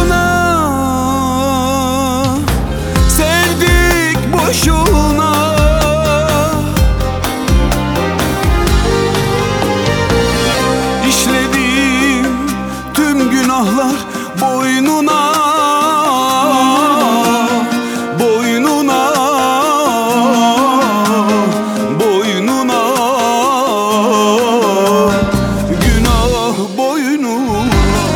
boşuna, sevdik boşuna. İşlediğim tüm günahlar boynuna, boynuna, boynuna. Günah boynuna.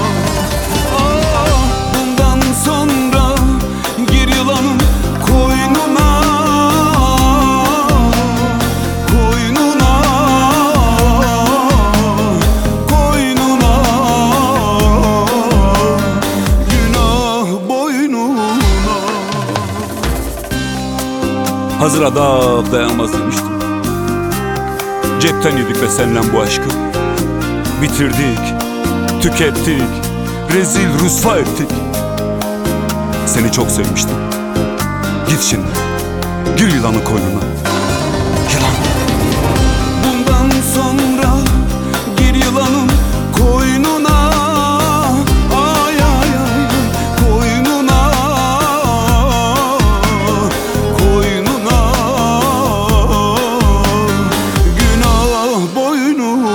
Bundan sonra gir yılanın koynuna, koynuna, koynuna. Günah boynuna. Hazır adam dayanmaz demiştim. Cepten yedik ve seninle bu aşkı. Bitirdik, tükettik, rezil rüsva ettik. Seni çok sevmiştim. Git şimdi, gir yılanın koynuna. Yılan. Bundan sonra gir yılanın koynuna, ay ay ay, koynuna, koynuna. Günah boynuna.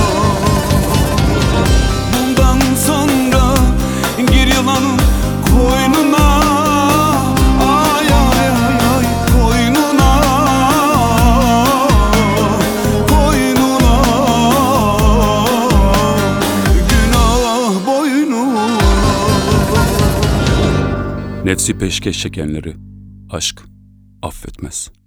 Bundan sonra gir yılanın koynuna, ay ay ay ay, koynuna, koynuna. Günah boynuna. Nefsi peşkeş çekenleri aşk affetmez.